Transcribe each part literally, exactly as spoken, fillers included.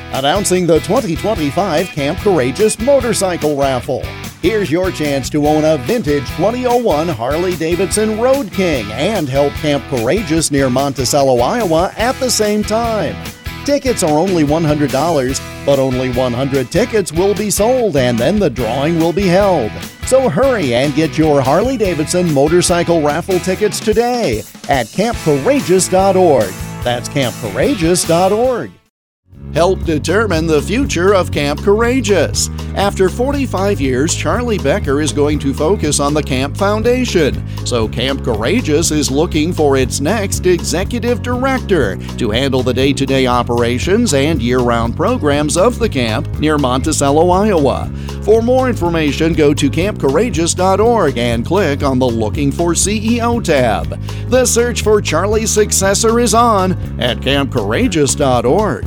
Announcing the twenty twenty-five Camp Courageous Motorcycle Raffle. Here's your chance to own a vintage twenty oh one Harley-Davidson Road King and help Camp Courageous near Monticello, Iowa at the same time. Tickets are only one hundred dollars, but only one hundred tickets will be sold and then the drawing will be held. So hurry and get your Harley-Davidson motorcycle raffle tickets today at camp courageous dot org. That's camp courageous dot org. Help determine the future of Camp Courageous. After forty-five years, Charlie Becker is going to focus on the Camp Foundation. So Camp Courageous is looking for its next executive director to handle the day-to-day operations and year-round programs of the camp near Monticello, Iowa. For more information, go to camp courageous dot org and click on the Looking for C E O tab. The search for Charlie's successor is on at camp courageous dot org.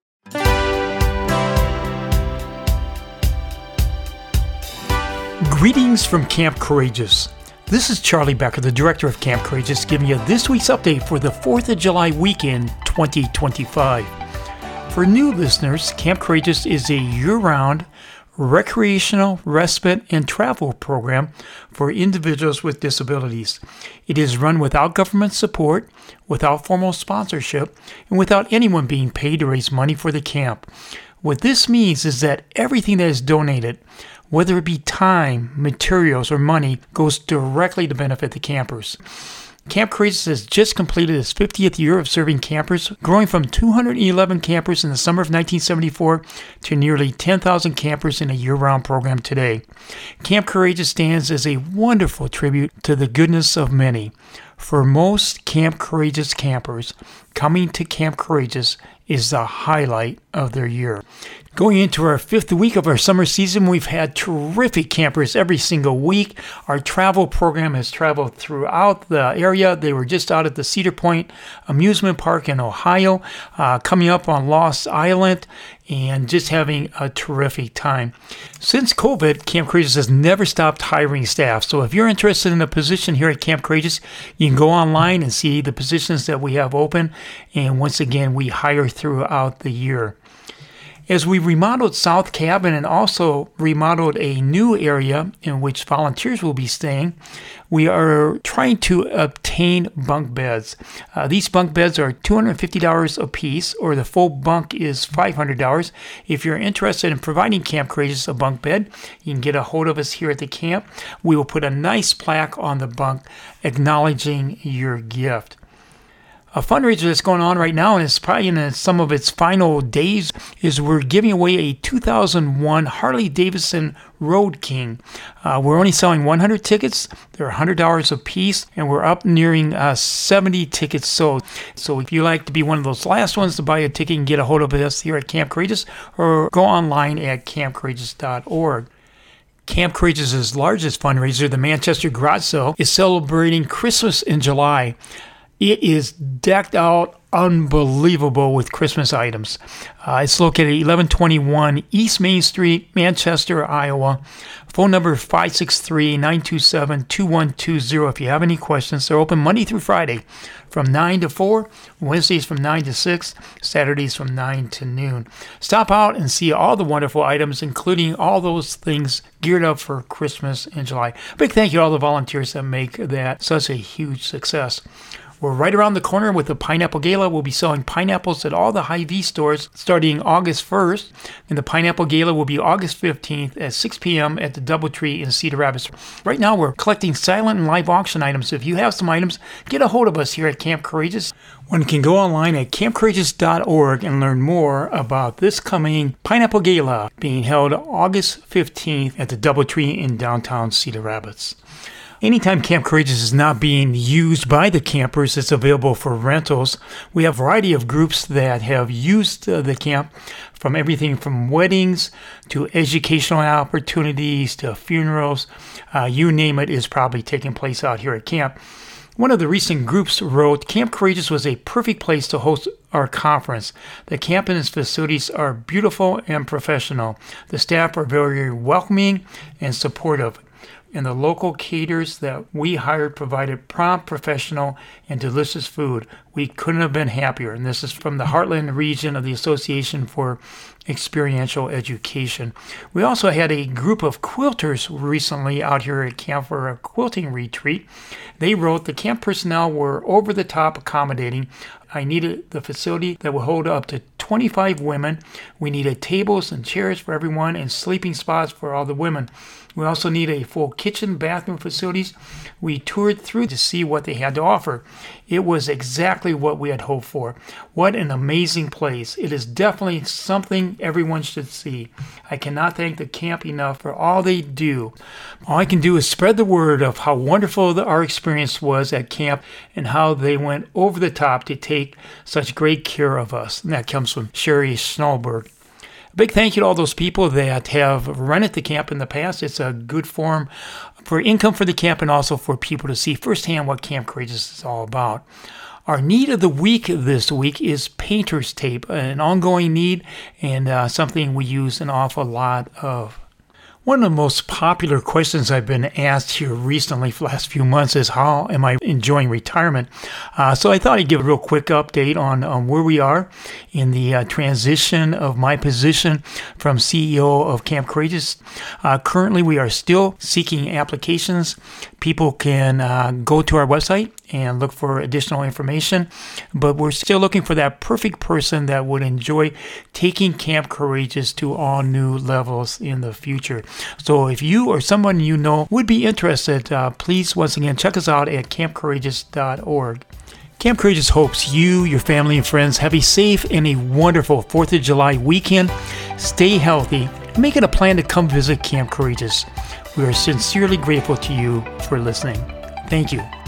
Greetings from Camp Courageous. This is Charlie Becker, the director of Camp Courageous, giving you this week's update for the fourth of July weekend twenty twenty-five. For new listeners, Camp Courageous is a year-round recreational, respite, and travel program for individuals with disabilities. It is run without government support, without formal sponsorship, and without anyone being paid to raise money for the camp. What this means is that everything that is donated, whether it be time, materials, or money, goes directly to benefit the campers. Camp Courageous has just completed its fiftieth year of serving campers, growing from two hundred eleven campers in the summer of nineteen seventy-four to nearly ten thousand campers in a year-round program today. Camp Courageous stands as a wonderful tribute to the goodness of many. For most Camp Courageous campers, coming to Camp Courageous is the highlight of their year. Going into our fifth week of our summer season, we've had terrific campers every single week. Our travel program has traveled throughout the area. They were just out at the Cedar Point Amusement Park in Ohio, uh, coming up on Lost Island, and just having a terrific time. Since COVID, Camp Courageous has never stopped hiring staff. So if you're interested in a position here at Camp Courageous, you can go online and see the positions that we have open. And once again, we hire throughout the year. As we remodeled South Cabin and also remodeled a new area in which volunteers will be staying, we are trying to obtain bunk beds. Uh, these bunk beds are two hundred fifty dollars a piece, or the full bunk is five hundred dollars. If you're interested in providing Camp Courageous a bunk bed, you can get a hold of us here at the camp. We will put a nice plaque on the bunk acknowledging your gift. A fundraiser that's going on right now, and it's probably in some of its final days, is we're giving away a two thousand one Harley-Davidson Road King. Uh, we're only selling one hundred tickets. They're one hundred dollars a piece, and we're up nearing uh, seventy tickets sold. So if you like to be one of those last ones to buy a ticket, and get a hold of us here at Camp Courageous, or go online at camp courageous dot org. Camp Courageous' largest fundraiser, the Manchester Garage Sale, is celebrating Christmas in July. It is decked out unbelievable with Christmas items. Uh, it's located at eleven twenty-one East Main Street, Manchester, Iowa. Phone number five six three, nine two seven, two one two zero if you have any questions. They're open Monday through Friday from nine to four, Wednesdays from nine to six, Saturdays from nine to noon. Stop out and see all the wonderful items, including all those things geared up for Christmas in July. Big thank you to all the volunteers that make that such a huge success. We're right around the corner with the Pineapple Gala. We'll be selling pineapples at all the Hy-Vee stores starting August first. And the Pineapple Gala will be August fifteenth at six p.m. at the Doubletree in Cedar Rapids. Right now, we're collecting silent and live auction items. If you have some items, get a hold of us here at Camp Courageous. One can go online at camp courageous dot org and learn more about this coming Pineapple Gala being held August fifteenth at the Doubletree in downtown Cedar Rapids. Anytime Camp Courageous is not being used by the campers, it's available for rentals. We have a variety of groups that have used uh, the camp, from everything from weddings to educational opportunities to funerals. Uh, you name it is probably taking place out here at camp. One of the recent groups wrote, Camp Courageous was a perfect place to host our conference. The camp and its facilities are beautiful and professional. The staff are very welcoming and supportive. and the local caterers that we hired provided prompt, professional, and delicious food. We couldn't have been happier. And this is from the Heartland region of the Association for Experiential Education. We also had a group of quilters recently out here at camp for a quilting retreat. They wrote, the camp personnel were over the top accommodating. I needed the facility that would hold up to twenty-five women. We needed tables and chairs for everyone and sleeping spots for all the women. We also need a full kitchen, bathroom facilities. We toured through to see what they had to offer. It was exactly what we had hoped for. What an amazing place. It is definitely something everyone should see. I cannot thank the camp enough for all they do. All I can do is spread the word of how wonderful the, our experience was at camp and how they went over the top to take such great care of us. And that comes from Sherry Schnallberg. A big thank you to all those people that have rented the camp in the past. It's a good form for income for the camp and also for people to see firsthand what Camp Courageous is all about. Our need of the week this week is painter's tape, an ongoing need and uh, something we use an awful lot of. One of the most popular questions I've been asked here recently for the last few months is how am I enjoying retirement? Uh, so I thought I'd give a real quick update on, on where we are in the uh, transition of my position from C E O of Camp Courageous. Uh, currently, we are still seeking applications. People can uh, go to our website and look for additional information, but we're still looking for that perfect person that would enjoy taking Camp Courageous to all new levels in the future. So if you or someone you know would be interested, uh, please once again check us out at camp courageous dot org. Camp Courageous hopes you, your family, and friends have a safe and a wonderful fourth of July weekend. Stay healthy and make it a plan to come visit Camp Courageous. We are sincerely grateful to you for listening. Thank you.